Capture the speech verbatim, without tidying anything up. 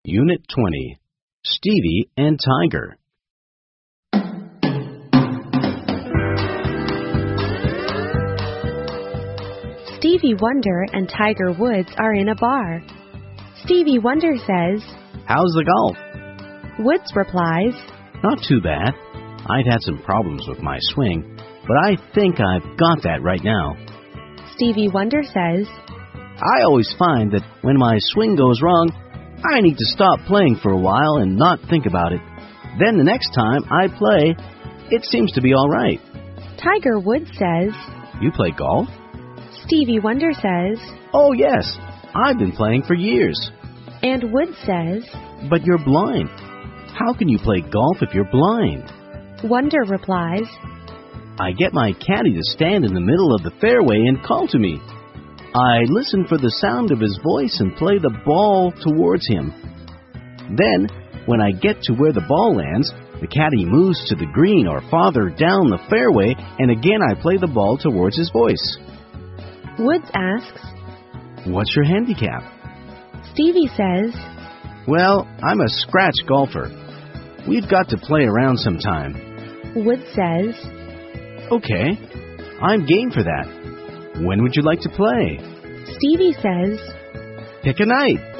Unit twenty, Stevie and Tiger. Stevie Wonder and Tiger Woods are in a bar. Stevie Wonder says, "How's the golf?" Woods replies, "Not too bad. I've had some problems with my swing, but I think I've got that right now." Stevie Wonder says, "I always find that when my swing goes wrong, I need to stop playing for a while and not think about it. Then the next time I play, it seems to be all right." Tiger Woods says, "You play golf?" Stevie Wonder says, "Oh, yes. I've been playing for years." And Woods says, "But you're blind. How can you play golf if you're blind?" Wonder replies, "I get my caddy to stand in the middle of the fairway and call to me. I listen for the sound of his voice and play the ball towards him. Then, when I get to where the ball lands, the caddy moves to the green or farther down the fairway, and again I play the ball towards his voice." Woods asks, "What's your handicap?" Stevie says, "Well, I'm a scratch golfer. We've got to play around sometime." Woods says, "Okay, I'm game for that. When would you like to play?" Stevie says, "Pick a night."